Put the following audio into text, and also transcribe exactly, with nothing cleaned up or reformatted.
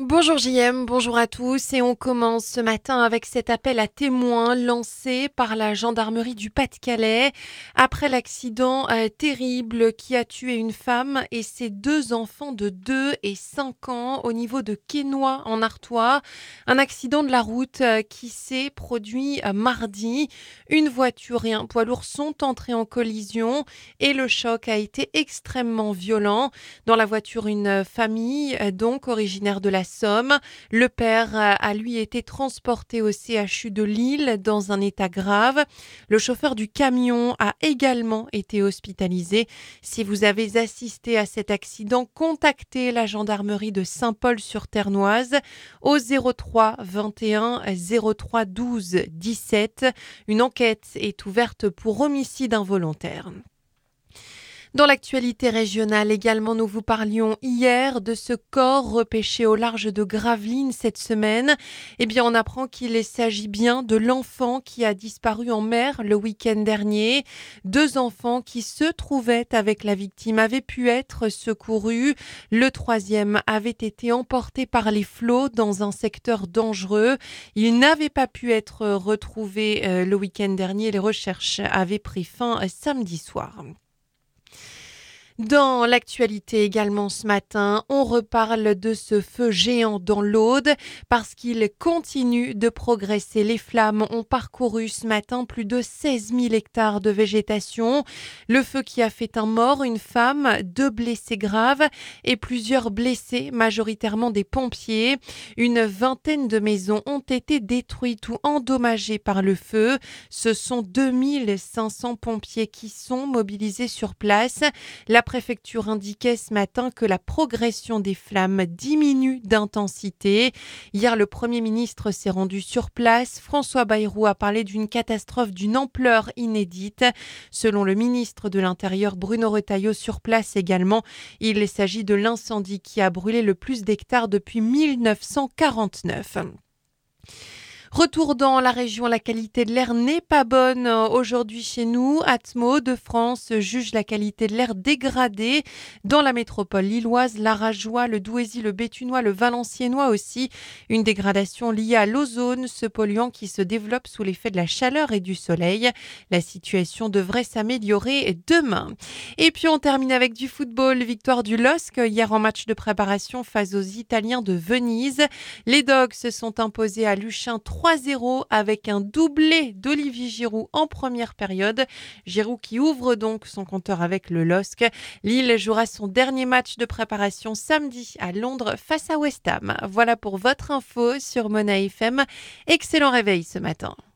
Bonjour J M, bonjour à tous et on commence ce matin avec cet appel à témoins lancé par la gendarmerie du Pas-de-Calais après l'accident euh, terrible qui a tué une femme et ses deux enfants de deux et cinq ans au niveau de Quesnoy en Artois. Un accident de la route euh, qui s'est produit euh, mardi. Une voiture et un poids lourd sont entrés en collision et le choc a été extrêmement violent. Dans la voiture, une famille euh, donc originaire de la Somme. Le père a lui été transporté au C H U de Lille dans un état grave. Le chauffeur du camion a également été hospitalisé. Si vous avez assisté à cet accident, contactez la gendarmerie de Saint-Paul-sur-Ternoise au zéro trois vingt et un zéro trois douze dix-sept. Une enquête est ouverte pour homicide involontaire. Dans l'actualité régionale également, nous vous parlions hier de ce corps repêché au large de Gravelines cette semaine. Eh bien, on apprend qu'il s'agit bien de l'enfant qui a disparu en mer le week-end dernier. Deux enfants qui se trouvaient avec la victime avaient pu être secourus. Le troisième avait été emporté par les flots dans un secteur dangereux. Il n'avait pas pu être retrouvé euh, le week-end dernier. Les recherches avaient pris fin euh, samedi soir. Dans l'actualité également ce matin, on reparle de ce feu géant dans l'Aude parce qu'il continue de progresser. Les flammes ont parcouru ce matin plus de seize mille hectares de végétation. Le feu qui a fait un mort, une femme, deux blessés graves et plusieurs blessés, majoritairement des pompiers. Une vingtaine de maisons ont été détruites ou endommagées par le feu. Ce sont deux mille cinq cents pompiers qui sont mobilisés sur place. La préfecture indiquait ce matin que la progression des flammes diminue d'intensité. Hier, le Premier ministre s'est rendu sur place. François Bayrou a parlé d'une catastrophe d'une ampleur inédite. Selon le ministre de l'Intérieur, Bruno Retailleau, sur place également, il s'agit de l'incendie qui a brûlé le plus d'hectares depuis mille neuf cent quarante-neuf. Retour dans la région, la qualité de l'air n'est pas bonne aujourd'hui chez nous. Atmo de France juge la qualité de l'air dégradée dans la métropole lilloise, l'Arageois, le Douaisis, le Béthunois, le Valenciennois aussi. Une dégradation liée à l'ozone, ce polluant qui se développe sous l'effet de la chaleur et du soleil. La situation devrait s'améliorer demain. Et puis on termine avec du football. Victoire du L O S C hier en match de préparation face aux Italiens de Venise. Les Dogs se sont imposés à Luchin trois à zéro avec un doublé d'Olivier Giroud en première période. Giroud qui ouvre donc son compteur avec le L O S C. Lille jouera son dernier match de préparation samedi à Londres face à West Ham. Voilà pour votre info sur Mona F M. Excellent réveil ce matin.